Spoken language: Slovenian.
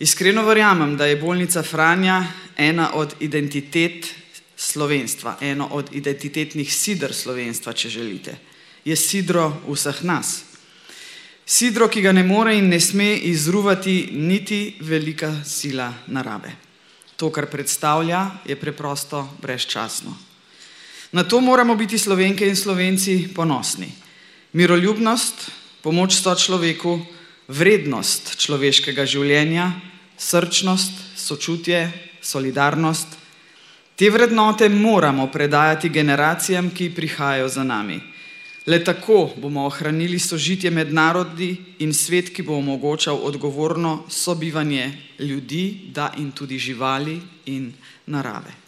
Iskreno verjamem, da je bolnica Franja ena od identitet slovenstva, eno od identitetnih sider slovenstva, če želite. Je sidro vseh nas. Sidro, ki ga ne more in ne sme izruvati niti velika sila narave. To, kar predstavlja, je preprosto brezčasno. Na to moramo biti Slovenke in Slovenci ponosni. Miroljubnost, pomoč sočloveku, vrednost človeškega življenja, srčnost, sočutje, solidarnost. Te vrednote moramo predajati generacijam, ki prihajajo za nami. Le tako bomo ohranili sožitje med narodi in svet, ki bo omogočal odgovorno sobivanje ljudi, da in tudi živali in narave.